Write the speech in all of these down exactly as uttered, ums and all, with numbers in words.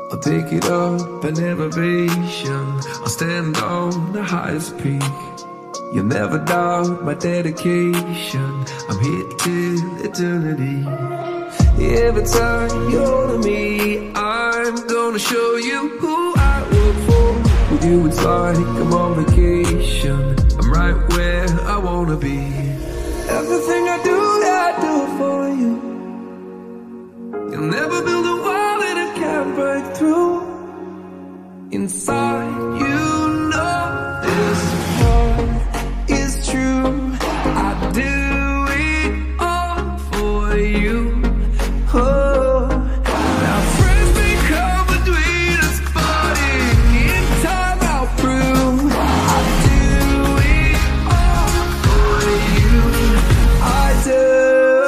I'll take it up an elevation. I'll stand on the highest peak. You'll never doubt my dedication. I'm here till eternity. Every time you're to me, I'm gonna show you who I work for. With you it's like I'm on vacation. I'm right where I wanna be. Everything I do, I do for you. You'll never build a wall that I can't break through. Inside, you know this heart is true. I do it all for you. Oh, now friends become between us, but in time I'll prove I do it all for you. I do.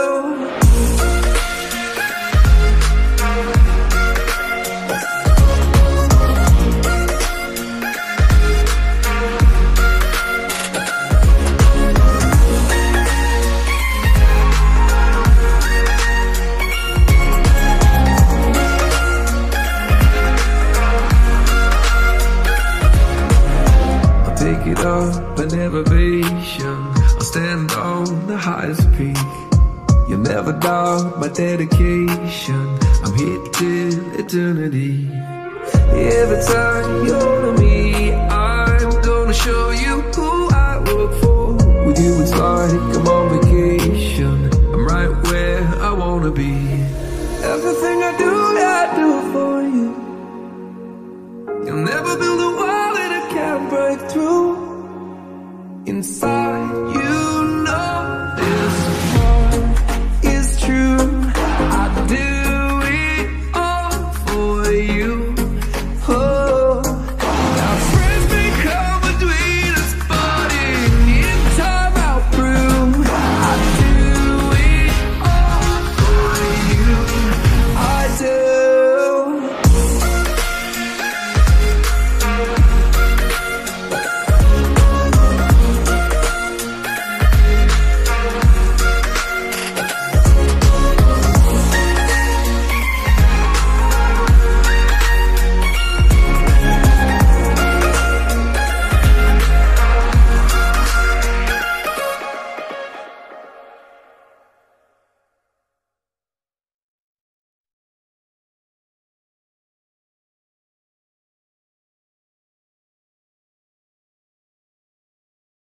Take it up an elevation. I'll stand on the highest peak. You'll never doubt my dedication. I'm here till eternity. Every time you're to me, I'm gonna show you who I work for. With you it's like I'm on vacation. I'm right where I wanna be. Everything I do, I do for you. You'll never build a wall that I can't break through. Inside